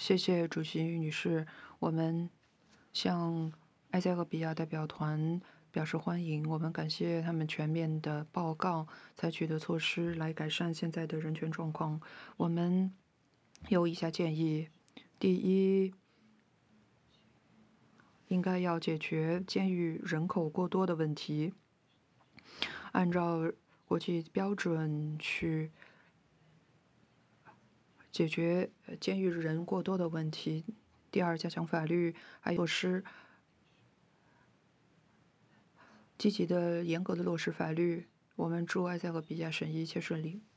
谢谢主席女士，我们向埃塞俄比亚代表团表示欢迎。我们感谢他们全面的报告，采取的措施来改善现在的人权状况。我们有以下建议：第一，应该要解决监狱人口过多的问题，按照国际标准去解决监狱人过多的问题。第二，加强法律还有措施，积极的、严格的落实法律。我们祝埃塞俄比亚审议一切顺利。